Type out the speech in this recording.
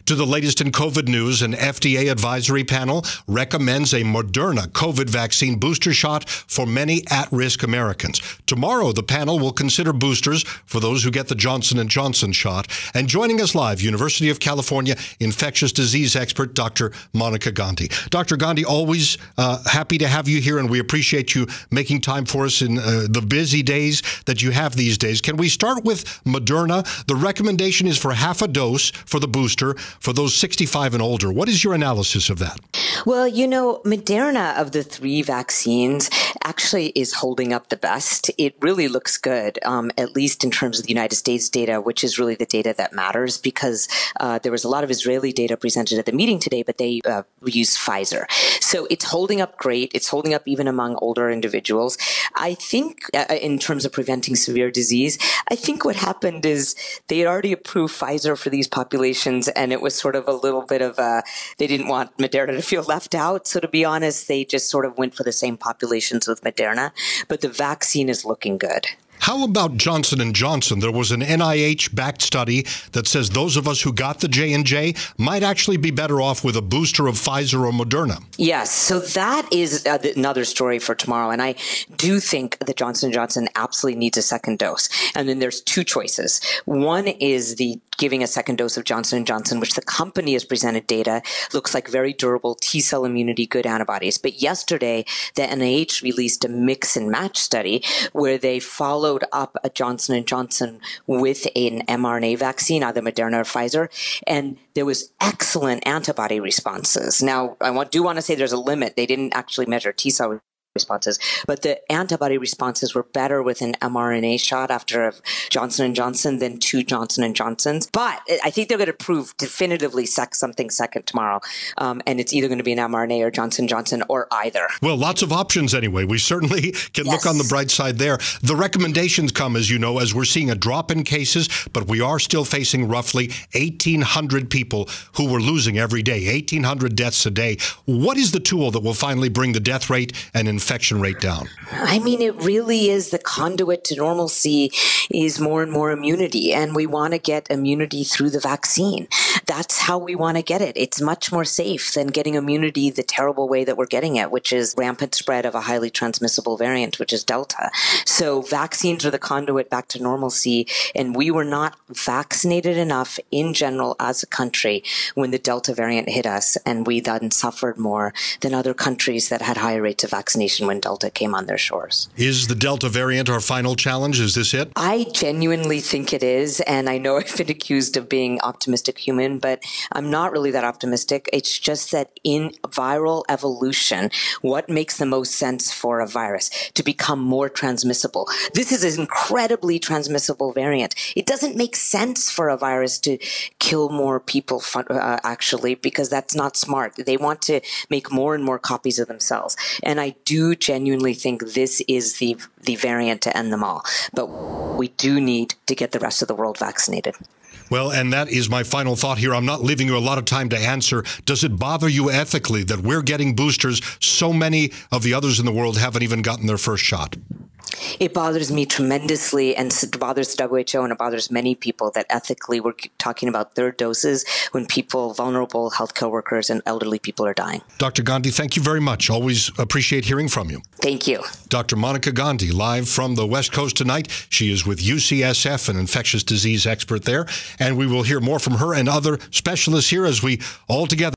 To the latest in COVID news, an FDA advisory panel recommends a Moderna COVID vaccine booster shot for many at-risk Americans. Tomorrow, the panel will consider boosters for those who get the Johnson & Johnson shot. And joining us live, University of California infectious disease expert, Dr. Monica Gandhi. Dr. Gandhi, always happy to have you here, and we appreciate you making time for us in the busy days that you have these days. Can we start with Moderna? The recommendation is for half a dose for the booster for those 65 and older. What is your analysis of that? Well, Moderna of the three vaccines actually is holding up the best. It really looks good, at least in terms of the United States data, which is really the data that matters, because there was a lot of Israeli data presented at the meeting today, but they used Pfizer. So it's holding up great. It's holding up even among older individuals. I think in terms of preventing severe disease, I think what happened is they had already approved Pfizer for these populations, and it was sort of a little bit of they didn't want Moderna to feel left out. So to be honest, they just sort of went for the same populations with Moderna, but the vaccine is looking good. How about Johnson & Johnson? There was an NIH-backed study that says those of us who got the J&J might actually be better off with a booster of Pfizer or Moderna. Yes, so that is another story for tomorrow. And I do think that Johnson & Johnson absolutely needs a second dose. And then there's two choices. One is the giving a second dose of Johnson & Johnson, which the company has presented data, looks like very durable T-cell immunity, good antibodies. But yesterday, the NIH released a mix and match study where they followed up a Johnson & Johnson with an mRNA vaccine, either Moderna or Pfizer, and there was excellent antibody responses. Now, I do want to say there's a limit. They didn't actually measure T-cell responses, but the antibody responses were better with an mRNA shot after Johnson & Johnson than two Johnson & Johnsons. But I think they're going to prove definitively something second tomorrow, and it's either going to be an mRNA or Johnson & Johnson or either. Well, lots of options anyway. We certainly can look on the bright side there. The recommendations come, as you know, as we're seeing a drop in cases, but we are still facing roughly 1,800 people who we're losing every day, 1,800 deaths a day. What is the tool that will finally bring the death rate and infection rate down? I mean, it really is the conduit to normalcy is more and more immunity, and we want to get immunity through the vaccine. That's how we want to get it. It's much more safe than getting immunity the terrible way that we're getting it, which is rampant spread of a highly transmissible variant, which is Delta. So vaccines are the conduit back to normalcy, and we were not vaccinated enough in general as a country when the Delta variant hit us, and we then suffered more than other countries that had higher rates of vaccination when Delta came on their shores. Is the Delta variant our final challenge? Is this it? I genuinely think it is, and I know I've been accused of being optimistic human, but I'm not really that optimistic. It's just that in viral evolution, what makes the most sense for a virus? To become more transmissible. This is an incredibly transmissible variant. It doesn't make sense for a virus to kill more people, actually, because that's not smart. They want to make more and more copies of themselves. And I do genuinely think this is the variant to end them all. But we do need to get the rest of the world vaccinated. Well, and that is my final thought here. I'm not leaving you a lot of time to answer. Does it bother you ethically that we're getting boosters? So many of the others in the world haven't even gotten their first shot. It bothers me tremendously, and it bothers the WHO, and it bothers many people that ethically we're talking about third doses when people, vulnerable healthcare workers and elderly people are dying. Dr. Gandhi, thank you very much. Always appreciate hearing from you. Thank you. Dr. Monica Gandhi, live from the West Coast tonight. She is with UCSF, an infectious disease expert there, and we will hear more from her and other specialists here as we all together